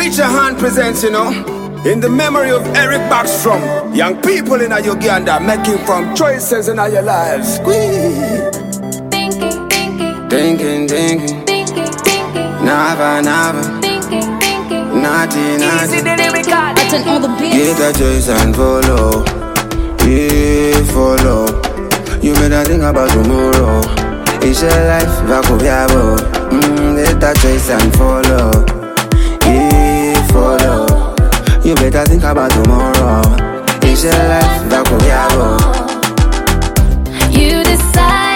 Reach a Hand presents, in the memory of Eric Backstrom. Young people in Uganda making from choices in your lives. Thinking. Never. Naughty. Get a choice and follow. Yeah, follow. You better think about tomorrow. It's your life, Vakubiabo. Get a choice and follow. Yeah, follow. You better think about tomorrow. It's your life, Vakubiabo. You decide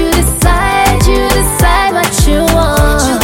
what you want.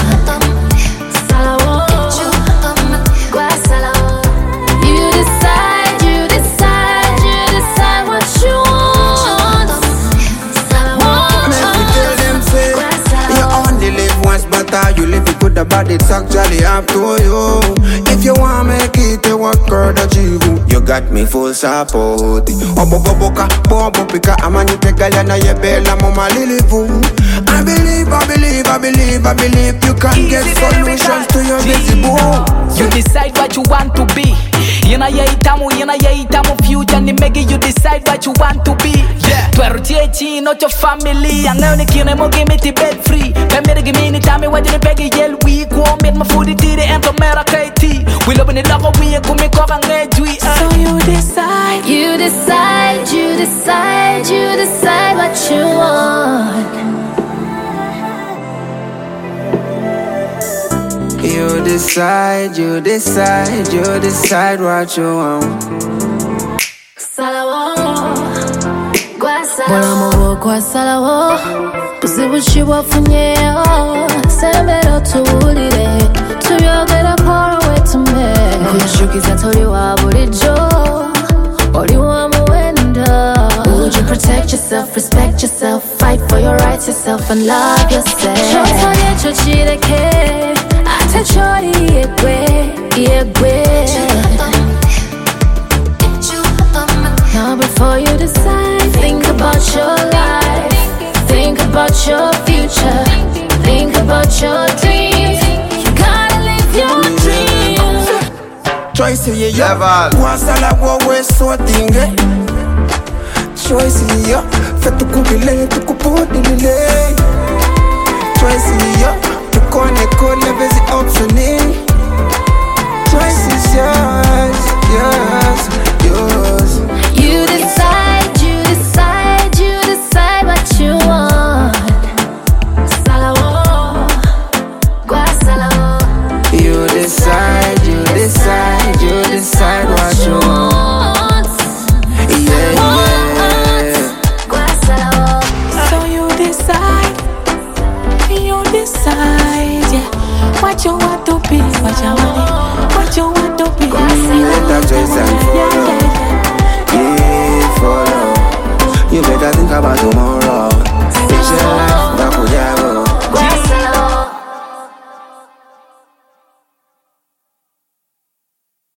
You live it good, but it's actually up to you. If you want make it, you work hard, achieve. You got me full support. Oboboboka, bobopika, amani tegala na yebela mama lilivu. I believe you can get solutions to your busy boo. You decide what you want to be. Yena itamu future ni megi. You decide what you want to be. Twerutieti not your family. Angayo ni kine mo give me the bed free. Pemere give me ni tami wadi ni pegi yel week. Womit ma food itiri ento mera kaiti. We love ni lako we kumikoka ngejui. So you decide what you want. You decide what you want. Salawo, kwa salawo. Buzibushi wafunyeyo. Sembero tuwulire. Tuyogera korowe tume. Kuyashukiza tori wa bulijo. Oli wa muwendo. Would you protect yourself, respect yourself, fight for your rights yourself and love yourself? Chotonye chochireke. Atachori yegwe. Now before you decide, think about your life. Think about your future. Think about your dreams. You gotta live your dreams. Choice ya wasala wowe so tinge. Choice ya fetu kubile tukupodile. Choice ya tukone kole bezi optioning. Choice is yours. You decide what you want. Salawo, kwa salawo. You decide what you want. Yeah. Kwa salawo. So you decide, yeah. What you want to be, what you want to be. Better choice and follow. Yeah, follow. You better think about tomorrow. It's your life,